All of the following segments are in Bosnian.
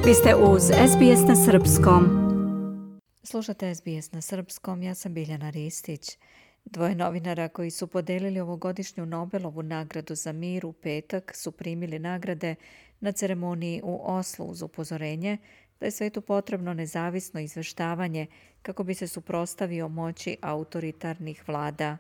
Vi ste uz SBS na Srpskom. Slušate SBS na Srpskom, ja sam Biljana Ristić. Dvoje novinara koji su podelili ovogodišnju Nobelovu nagradu za mir u petak su primili nagrade na ceremoniji u Oslu uz upozorenje da je svetu potrebno nezavisno izveštavanje kako bi se suprotstavio moći autoritarnih vlada.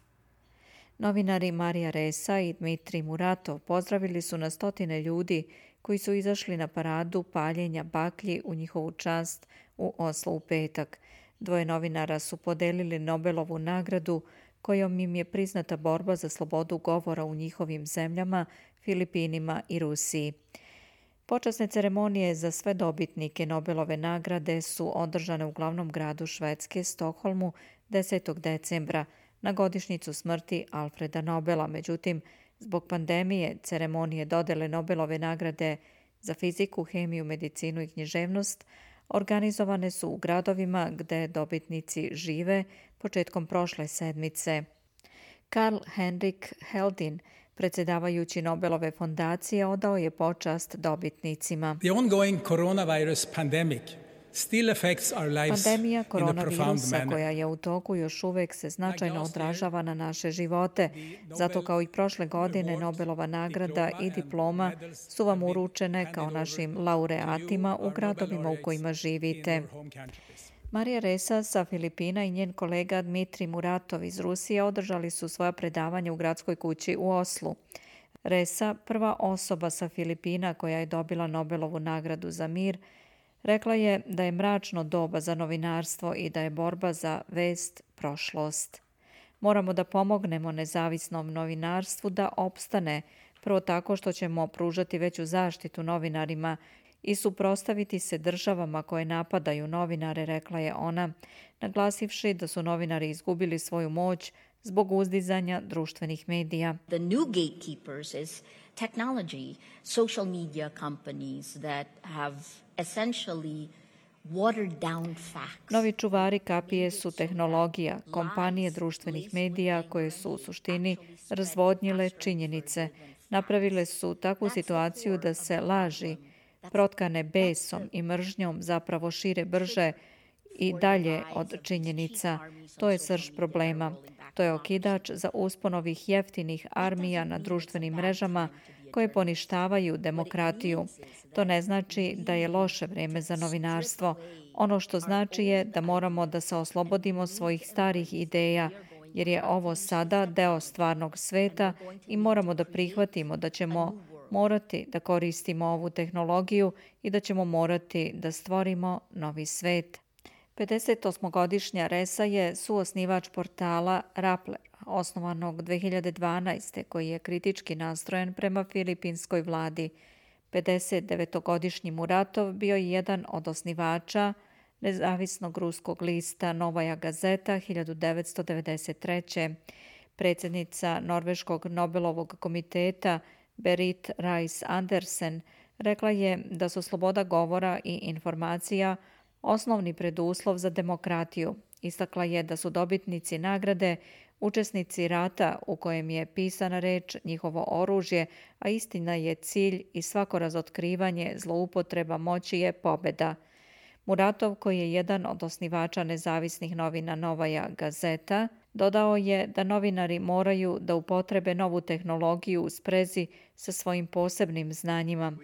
Novinari Marija Ressa i Dmitrij Muratov pozdravili su na stotine ljudi koji su izašli na paradu paljenja baklji u njihovu čast u Oslu u petak. Dvoje novinara su podelili Nobelovu nagradu kojom im je priznata borba za slobodu govora u njihovim zemljama, Filipinima i Rusiji. Počasne ceremonije za sve dobitnike Nobelove nagrade su održane u glavnom gradu Švedske, Stokholmu, 10. decembra, na godišnjicu smrti Alfreda Nobela. Međutim, zbog pandemije, ceremonije dodele Nobelove nagrade za fiziku, hemiju, medicinu i književnost organizovane su u gradovima gde dobitnici žive početkom prošle sedmice. Karl Henrik Heldin, predsjedavajući Nobelove fondacije, odao je počast dobitnicima. The ongoing coronavirus pandemic still affects our lives Pandemija in a profound koronavirusa manner. koja je u toku još uvek se značajno odražava na naše živote. Zato kao i prošle godine Nobelova nagrada i diploma su vam uručene kao našim laureatima u gradovima u kojima živite. Marija Ressa sa Filipina i njen kolega Dmitrij Muratov iz Rusije održali su svoja predavanja u gradskoj kući u Oslu. Ressa, prva osoba sa Filipina koja je dobila Nobelovu nagradu za mir, rekla je da je mračno doba za novinarstvo i da je borba za vest prošlost. Moramo da pomognemo nezavisnom novinarstvu da opstane, prvo tako što ćemo pružati veću zaštitu novinarima i suprotstaviti se državama koje napadaju novinare, rekla je ona, naglasivši da su novinari izgubili svoju moć zbog uzdizanja društvenih medija. The new gatekeepers is technology, social media companies that have essentially watered down facts. Novi čuvari kapije su tehnologija, kompanije društvenih medija koje su u suštini razvodnjile činjenice. Napravile su takvu situaciju da se laži, protkane besom i mržnjom, zapravo šire brže i dalje od činjenica. To je srž problema. To je okidač za uspon ovih jeftinih armija na društvenim mrežama koje poništavaju demokratiju. To ne znači da je loše vreme za novinarstvo. Ono što znači je da moramo da se oslobodimo svojih starih ideja, jer je ovo sada deo stvarnog sveta i moramo da prihvatimo da ćemo morati da koristimo ovu tehnologiju i da ćemo morati da stvorimo novi svet. 58-godišnja Ressa je suosnivač portala Rappler, osnovanog 2012. koji je kritički nastrojen prema filipinskoj vladi. 59-godišnji Muratov bio je jedan od osnivača nezavisnog ruskog lista Novaja Gazeta 1993. Predsjednica Norveškog Nobelovog komiteta Berit Reiss-Andersen rekla je da su sloboda govora i informacija osnovni preduslov za demokratiju. Istakla je da su dobitnici nagrade učesnici rata u kojem je pisana reč njihovo oružje, a istina je cilj i svako razotkrivanje zloupotreba moći je pobjeda. Muratov, koji je jedan od osnivača nezavisnih novina Novaja Gazeta, dodao je da novinari moraju da upotrebe novu tehnologiju u sprezi sa svojim posebnim znanjima.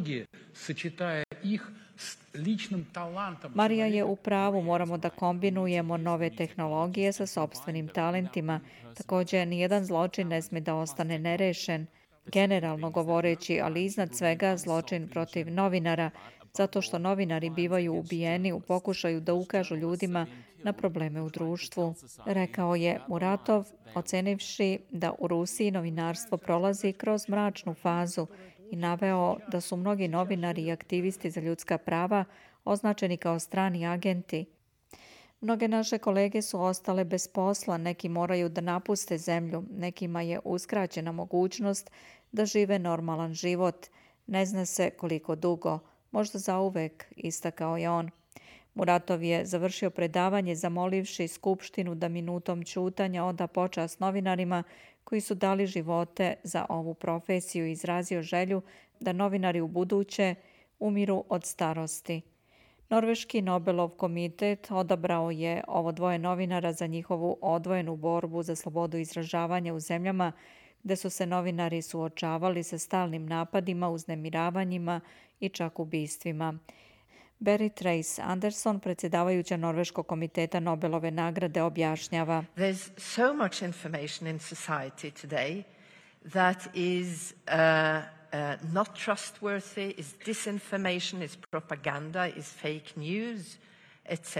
Marija je u pravu, moramo da kombinujemo nove tehnologije sa sopstvenim talentima. Također, nijedan zločin ne smije da ostane nerešen. Generalno govoreći, ali iznad svega zločin protiv novinara, zato što novinari bivaju ubijeni u pokušaju da ukažu ljudima na probleme u društvu, rekao je Muratov, ocenivši da u Rusiji novinarstvo prolazi kroz mračnu fazu i naveo da su mnogi novinari i aktivisti za ljudska prava označeni kao strani agenti. Mnoge naše kolege su ostale bez posla, neki moraju da napuste zemlju, nekima je uskraćena mogućnost da žive normalan život. Ne zna se koliko dugo, možda zauvek, istakao je on. Muratov je završio predavanje zamolivši Skupštinu da minutom ćutanja oda počast novinarima koji su dali živote za ovu profesiju i izrazio želju da novinari u buduće umiru od starosti. Norveški Nobelov komitet odabrao je ovo dvoje novinara za njihovu odvojenu borbu za slobodu izražavanja u zemljama gde su se novinari suočavali sa stalnim napadima, uznemiravanjima i čak ubistvima. Berit Reiss-Andersson, predsjedavajuća Norveškog komiteta Nobelove nagrade, objašnjava: There's so much information in society today that is not trustworthy, is disinformation, is propaganda, is fake news, etc.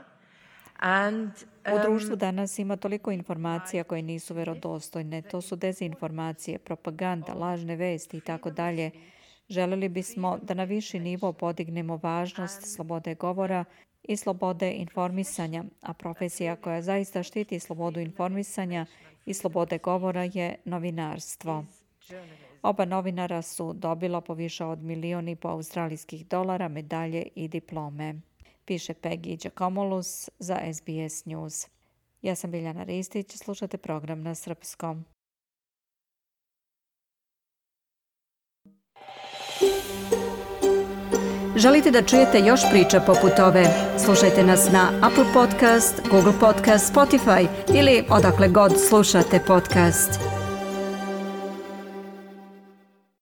U društvu danas ima toliko informacija koje nisu vjerodostojne. To su dezinformacije, propaganda, lažne vesti i tako dalje. Želeli bismo da na viši nivo podignemo važnost slobode govora i slobode informisanja, a profesija koja zaista štiti slobodu informisanja i slobode govora je novinarstvo. Oba novinara su dobila po više od $1,5 miliona australijskih dolara, medalje i diplome. Piše Peggy Giacomoulous za SBS News. Ja sam Biljana Ristić, slušate program na srpskom. Želite da čujete još priča poput ove? Slušajte nas na Apple Podcast, Google Podcast, Spotify ili odakle god slušate podcast.